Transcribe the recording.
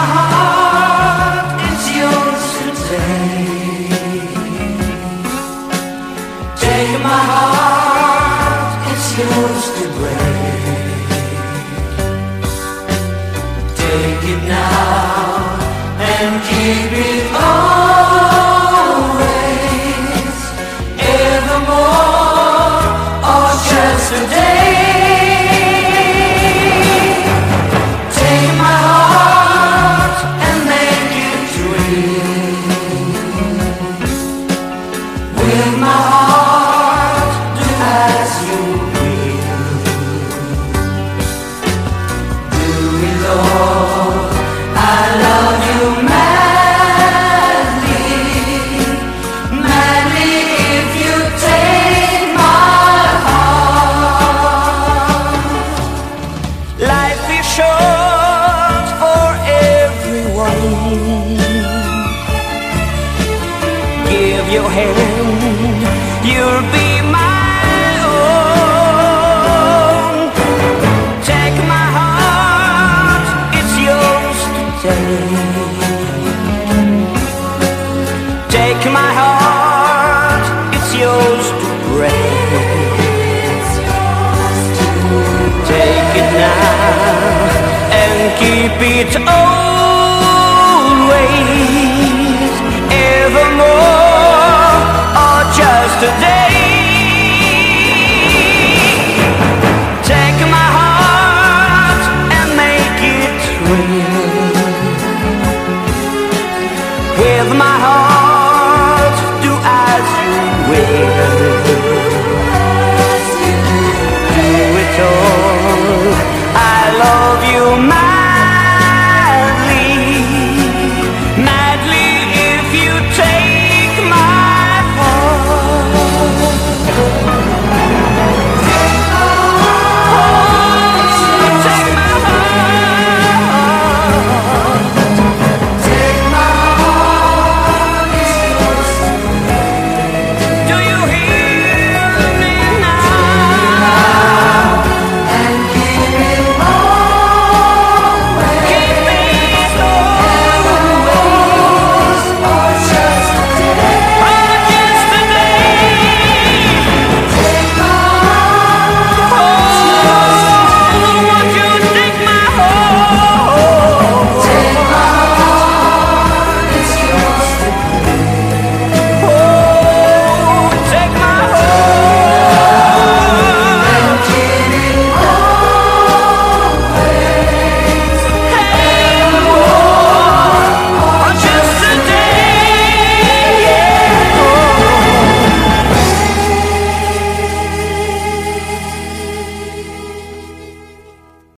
heart, it's yours today. Take my heart, it's yours to break. Take it now and keep it always, evermore, or just a day. Take my heart and make it dream. With my heart, do as you will. Do it all, I love you madly, madly if you take my heart. Life is short for everyone. Give your hand, you'll be my own. Take my heart, it's yours today. Take my heart, it's yours to break. Take it now and keep it always, evermore, or just a day. Take my heart and make it real.